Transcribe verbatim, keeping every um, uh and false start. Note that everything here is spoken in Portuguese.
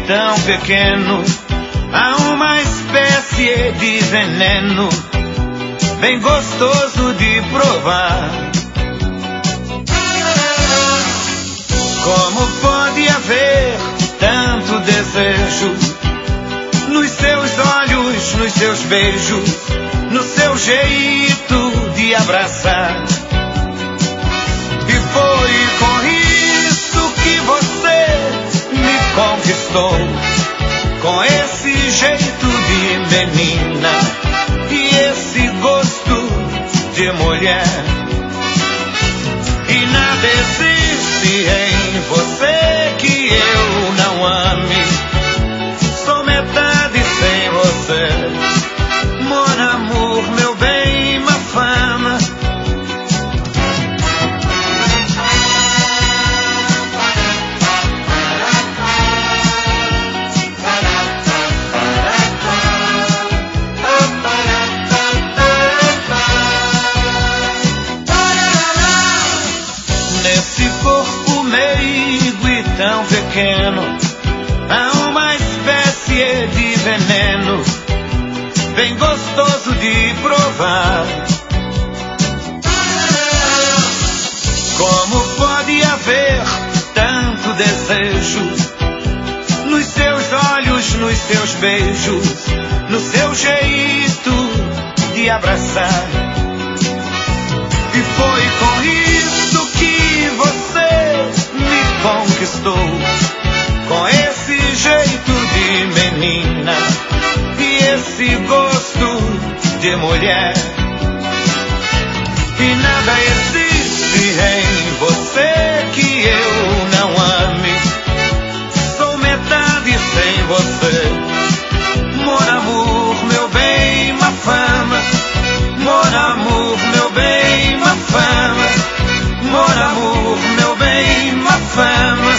tão pequeno, há uma espécie de veneno bem gostoso de provar. Como pode haver tanto desejo nos seus olhos, nos seus beijos, no seu jeito de abraçar? E foi com isso que você me conquistou, com esse jeito de menina e esse gosto de mulher. E nada existe em você que eu não ame. Sou metade sem você, mon amour, meu bem, ma fama. Nesse corpo meigo e tão pequeno, há uma espécie de veneno bem gostoso de provar. Como pode haver tanto desejo nos seus olhos, nos seus beijos, no seu jeito de abraçar? E foi com isso que você me conquistou, com esse jeito de menina e esse gosto de mulher. E nada existe em você que eu não ame. Sou metade sem você, mon amour, meu bem, ma fama. Mon amour, meu bem, ma fama. Mon amour, meu bem, ma fama.